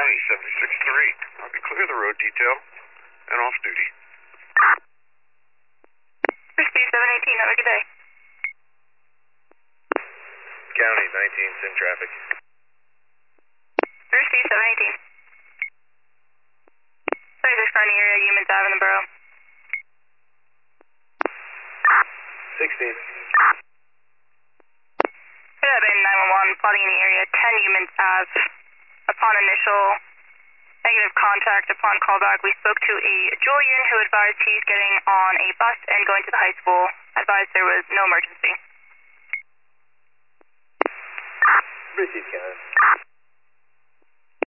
County, 76-3. I'll be clear the road detail and off duty. Christie, 718, have a good day. County, 19's in traffic. Christie, 718. 36 car in the area, Humans Ave in the borough. 16. Could have been 911, plotting in the area, 10 Humans Ave. Upon initial negative contact, upon callback, we spoke to a Julian who advised he's getting on a bus and going to the high school. Advised there was no emergency. Received, Canada.